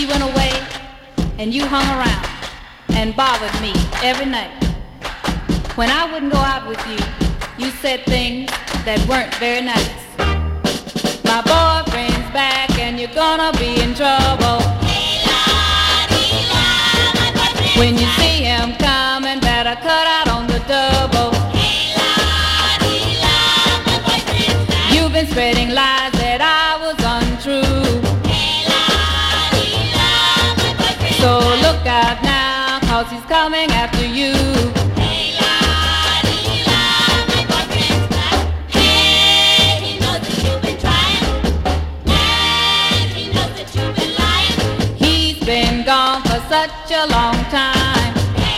went away and you hung around and bothered me every night. When I wouldn't go out with you, you said things that weren't very nice. My boyfriend's back and you're gonna be in trouble. When you see him coming, better cut out on the double. You've been spreading lies that I was untrue. So look out now, 'cause he's coming after you. Been gone for such a long time.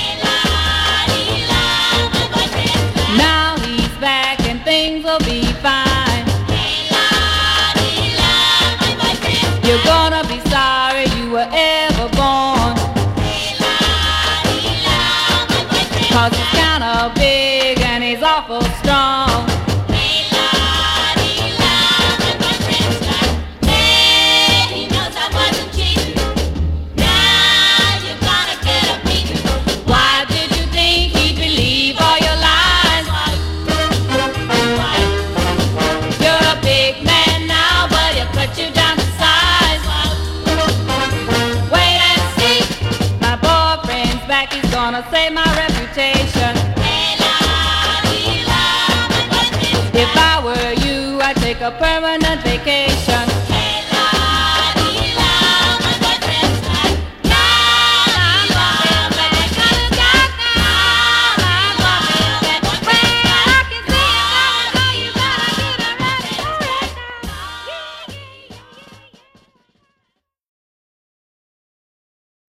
Now he's back and things will be fine. You're gonna be sorry you were ever born. 'Cause he's kinda big and he's awful strong. Gonna save my reputation. If I were you, I'd take a permanent vacation.